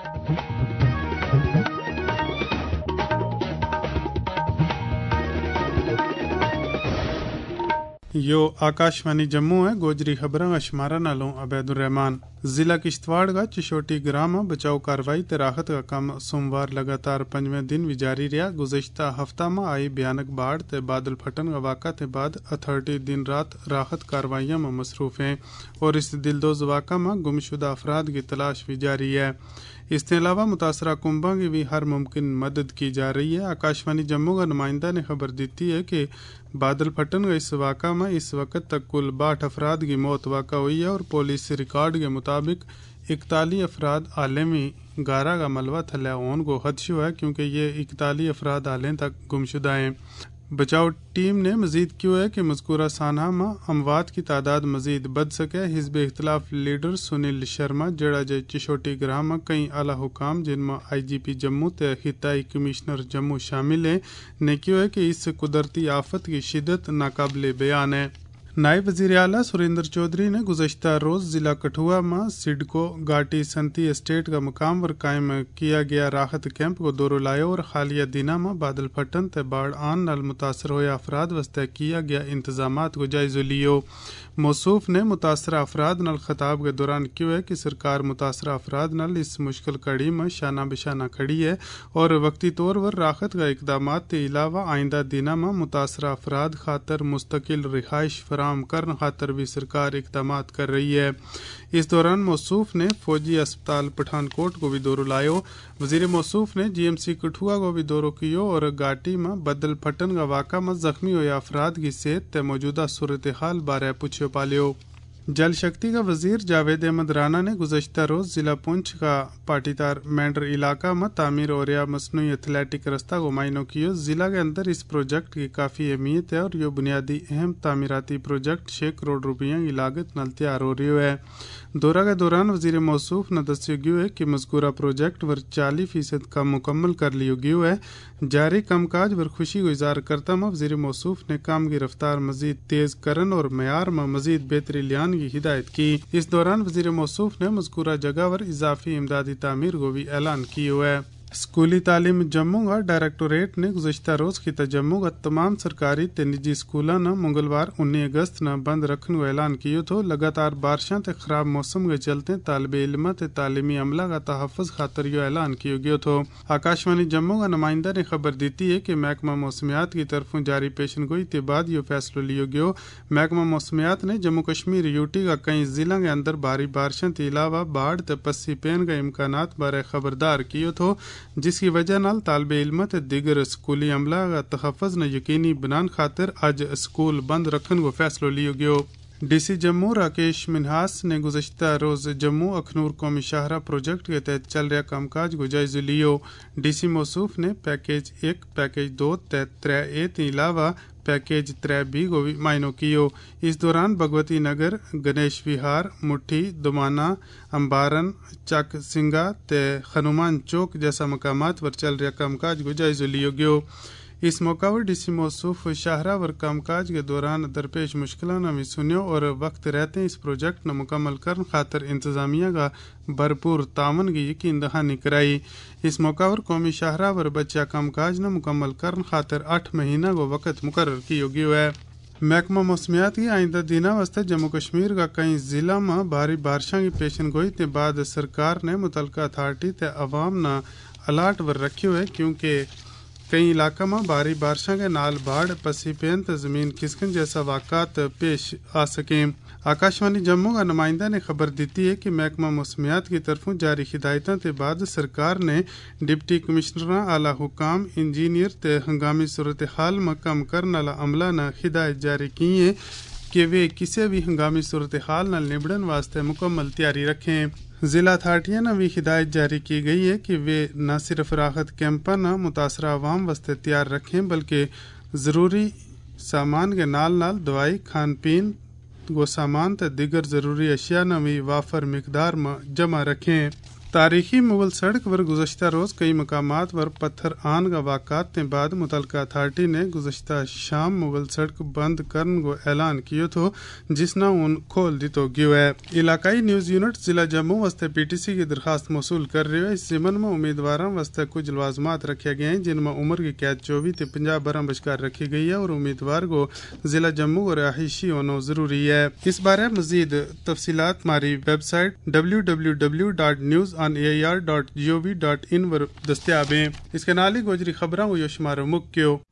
यो आकाशवाणी जम्मू है। गोजरी खबरां अशमारा नालों अबैदुर्रहमान। जिला किश्तवाड़ का चिशोटी ग्राम बचाव कार्रवाई ते राहत का काम सोमवार लगातार 5वें दिन भी जारी रहा। गुज़श्ता हफ्ता में आई भयानक बाढ़ ते बादल फटन का वाक़ा ते बाद अथॉरिटी दिन रात राहत कार्रवाइयां में मसरूफ हैं और इस दिलदोज वाक़ा में गुमशुदा अफराद की तलाश भी जारी है। इसके अलावा मुतासरा कुंभा की भी हर मुमकिन मदद की जा रही है। आकाशवाणी जम्मू का नुमाइंदा ने खबर दी है कि बादल फटन का इस वाक़ा में इस वक्त तक कुल 62 अफराद की मौत वाक़ा हुई है और पुलिस रिकॉर्ड के मुताबिक 41 अफराद आलमी गारा का मलबा थले होने को खदशा है क्योंकि ये 41 अफराद हालें तक गुमशुदा हैं। बचाव टीम ने मजीद किया है कि मज़कूरा सानहा में अमवात की तादाद मजीद बढ़ सके। हिज़्ब इख्तिलाफ लीडर सुनील शर्मा जड़ा जे चिशोटी ग्राम में कई आला हुकाम जिनमें IGP जम्मू ते खिताई कमिश्नर जम्मू शामिल हैं ने किया है कि इस कुदरती आफत की शिदत नाकाबिले बयान है। नायब वज़ीर आला सुरेंद्र चौधरी ने गुज़श्ता रोज़ ज़िला कठुआ में सिडको घाटी संती एस्टेट का मुकाम पर कायम किया गया राहत कैंप को दौरो लाया और हालिया दिना में बादल फटन ते बाढ़ आन नाल मुतासर होया अफराद वास्ते किया गया इंतजामात को जायज़ो लियो। मौसूफ ने मुतासरा अफराद नाल खिताब के दौरान किया है कि सरकार मुतासरा अफराद नाल इस मुश्किल कड़ी में शाना बिशाना खड़ी है और वक्ती तौर पर राहत का इकदामात के अलावा आइंदा दिना में मुतासरा अफराद खातर मुस्तकिल रिहाइश फराम करने खातर भी सरकार इकदामात कर रही है। इस दौरान मौसूफ ने फौजी अस्पताल पठानकोट को भी दौरो लायो। वजीर मौसूफ ने GMC कठुआ को भी दौरो कियो और घाटी में बदल फटन का वाक़ा में जख्मी हुआ अफराद की सेहत ते मौजूदा सूरत हाल बारे पूछो पालियो। जल शक्ति का वजीर जावेद अहमद राना ने गुज़श्ता रोज़ जिला पुंछ का पाटीदार मैंडर इलाका में तामीर और या मसनूई एथलेटिक रास्ता को मायनो कियो। जिला के अंदर इस प्रोजेक्ट की काफ़ी अहमियत है और यो बुनियादी अहम तामीराती प्रोजेक्ट 6 करोड़ रुपया की लागत नाल तैयार हो रही है। दौरा के दौरान वजीर मौसूफ ने दस्यो गयो है कि मज़कूरा प्रोजेक्ट वर 40% काम मुकम्मल कर लियो गयो है। जारी कामकाज पर खुशी को इज़हार करता में वजीर मौसूफ ने काम की रफ्तार मजीद तेज करन और मयार में मजीद बेहतरी लियान की हिदायत की। इस दौरान वजीर मौसूफ ने मज़कूरा जगह पर इजाफी इमदादी तामीर को भी ऐलान किया है। स्कूली तालीम जम्मू का डायरेक्टोरेट ने गुज़श्ता रोज़ खिता जम्मू का तमाम सरकारी ते निजी स्कूलों ने मंगलवार 19 अगस्त न बंद रखने को ऐलान किया तो लगातार बारिशों ते खराब मौसम के चलते तालिब इल्म ते तालीमी अमला का तहफ़्फ़ुज़ खातर यो ऐलान किया गया तो। आकाशवाणी जम्मू का नुमाइंदा ने खबर दी है कि महकमा मौसमियात की तरफों जारी पेशन गोई के बाद यो फैसला लियो गयो। महकमा मौसमियात ने जम्मू कश्मीर यूटी का कई जिलों के अंदर भारी बारिशों के अलावा बाढ़ ते पस्सी पैन का इम्कानात बारे खबरदार कियो तो जिसकी वजह नाल तालिब इल्म ते दिगर स्कूली अमला का तहफ़्फ़ुज़ न यकीनी बनाने खातिर आज स्कूल बंद रखने को फैसला लियो गयो। DC जम्मू राकेश मिन्हास ने गुज़श्ता रोज़ जम्मू अखनूर कौमी शाहरा प्रोजेक्ट के तहत चल रहा कामकाज को जायज़ो लियो। DC मौसूफ ने पैकेज 1, पैकेज 2 ते 3A के अलावा पैकेज 3B को भी मायनो कियो। इस दौरान भगवती नगर, गणेश विहार, मुट्ठी, दुमाना, अम्बारन, चक सिंगा ते हनुमान चौक जैसा मकामात पर चल रहा कामकाज को जायज़ो लियो गयो। इस मौका पर DC मौसूफ शाहरा वर कामकाज के दौरान दरपेश मुश्किलों ने भी सुनियो और वक्त रहते इस प्रोजेक्ट न मुकम्मल करने खातर इंतजामिया का भरपूर तावन की यकीन दहानी कराई। इस मौका पर कौमी शाहरा वर बच्चा कामकाज न मुकम्मल करने खातर 8 महीना को वक्त मुकर्रर किया गया है। महकमा मौसमियात की आइंदा दिना वास्ते जम्मू कश्मीर का कई जिला में भारी बारिशों की पेशन गोई के बाद सरकार ने मुतलका अथॉरिटी ते अवाम न अलर्ट वर रखियो है क्योंकि कई इलाका में भारी बारिशों के नाल बाढ़, पसी पैन ते जमीन खिसकन जैसा वाक़ात पेश आ सके। आकाशवाणी जम्मू का नुमाइंदा ने खबर दी है कि महकमा मौसमियात की तरफों जारी हिदायतों के बाद सरकार ने डिप्टी कमिश्नर, आला हुकाम, इंजीनियर ते हंगामी सूरत हाल में कम करने वाला अमला ने हिदायत जारी की है कि वे किसी भी हंगामी सूरत हाल न निबड़न वास्ते मुकम्मल तैयारी रखें। जिला अथॉरिटियां ने भी हिदायत जारी की गई है कि वे न सिर्फ राहत कैंप न मुतासरा अवाम वास्ते तैयार रखें बल्कि ज़रूरी सामान के नाल नाल दवाई, खान पीन गो सामान ते दिगर ज़रूरी अशिया न भी वाफर मिकदार में जमा रखें تاریخی مغل سڑک پر گزشتہ روز کئی مقامات پر پتھر آن کا واقعات کے بعد متعلقہ اتھارٹی نے گزشتہ شام مغل سڑک بند کرنے کو اعلان کیو تھو جس نہ ان کھول دی تو گیو ہے۔ علاقائی نیوز یونٹ ضلع جموں واسطے پی ٹی سی کی درخواست موصول کر رہے ہیں۔ اس ضمن میں امیدواراں واسطے کچھ لوازمات رکھے گئے ہیں جن میں عمر کی قید 24 سے 50 برس بچکار رکھی گئی ہے اور امیدوار کو ضلع جموں کو رہائشی ہونا ضروری ہے۔ اس بارے مزید تفصیلات ہماری ویب سائٹ www.newsonair.gov.in پر دستیاب ہیں۔ اس کے نال ہی گوجری خبراں کو یشمار مکیو